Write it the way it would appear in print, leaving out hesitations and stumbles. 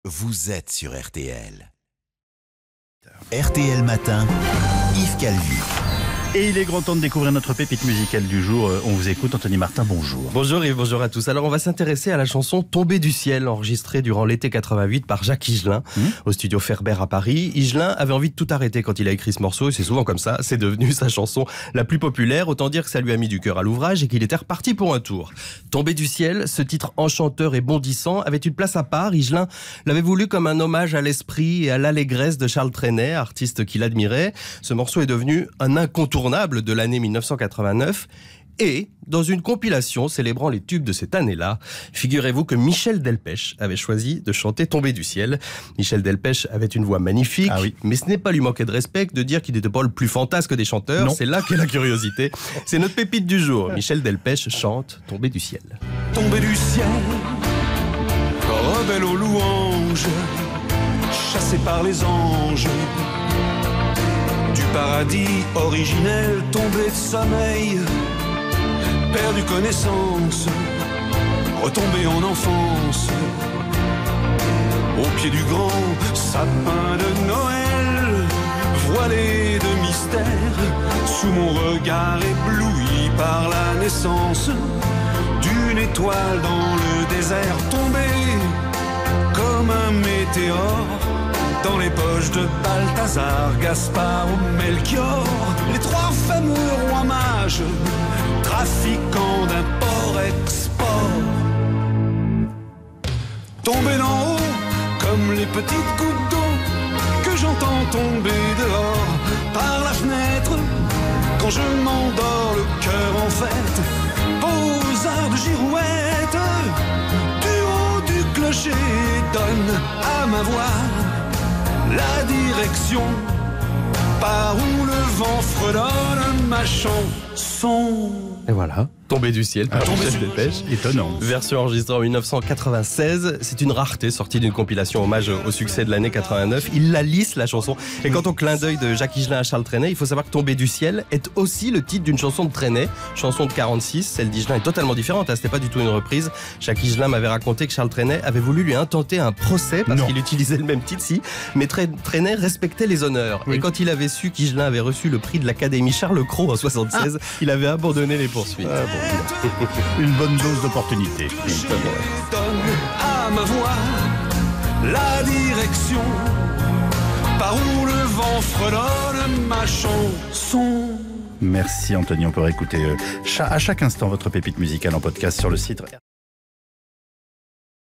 vous êtes sur RTL. RTL Matin, Yves Calvi. Et il est grand temps de découvrir notre pépite musicale du jour. On vous écoute, Anthony Martin, bonjour. Bonjour Yves, bonjour à tous. Alors on va s'intéresser à la chanson Tombée du ciel, enregistrée durant l'été 88 par Jacques Higelin, au studio Ferber à Paris. Higelin avait envie de tout arrêter quand il a écrit ce morceau, et c'est souvent comme ça, c'est devenu sa chanson la plus populaire. Autant dire que ça lui a mis du cœur à l'ouvrage et qu'il était reparti pour un tour. Tombée du ciel, ce titre enchanteur et bondissant, avait une place à part. Higelin l'avait voulu comme un hommage à l'esprit et à l'allégresse de Charles Trenet, artiste qu'il admirait. Ce morceau est devenu un incontournable de l'année 1989 et dans une compilation célébrant les tubes de cette année-là, figurez-vous que Michel Delpech avait choisi de chanter Tombée du ciel. Michel Delpech avait une voix magnifique, mais ce n'est pas lui manquer de respect de dire qu'il n'était pas le plus fantasque des chanteurs. Non. C'est là qu'est la curiosité. C'est notre pépite du jour. Michel Delpech chante Tombée du ciel. Tombée du ciel, rebelle aux louanges, chassé par les anges, du paradis originel, tombé de sommeil, perdu connaissance, retombé en enfance, au pied du grand sapin de Noël, voilé de mystère, sous mon regard ébloui par la naissance d'une étoile dans le désert, tombé comme un météore dans les poches de Balthazar, Gaspard ou Melchior, les trois fameux rois mages, trafiquants d'import-export. Tombés d'en haut, comme les petites gouttes d'eau que j'entends tomber dehors par la fenêtre, quand je m'endors le cœur en fête, poseur de girouette, du haut du clocher donne à ma voix la direction par où le vent fredonne ma chanson. Et voilà, Tombée du ciel par Michel Delpech. Étonnant. Version enregistrée en 1996. C'est une rareté sortie d'une compilation hommage au succès de l'année 89. Il la lisse, la chanson. Et quant au clin d'œil de Jacques Higelin à Charles Trenet, il faut savoir que Tombée du ciel est aussi le titre d'une chanson de Trenet, chanson de 46. Celle d'Higelin est totalement différente, hein, c'était pas du tout une reprise. Jacques Higelin m'avait raconté que Charles Trenet avait voulu lui intenter un procès parce qu'il utilisait le même titre, mais Trenet respectait les honneurs. Oui. Et quand il avait su qu'Higelin avait reçu le prix de l'Académie Charles Cros en 76, il avait abandonné les poursuites. Une bonne dose d'opportunité. Donne à ma voix la direction par où le vent fredonne ma chanson. Merci Anthony, on peut réécouter à chaque instant votre pépite musicale en podcast sur le site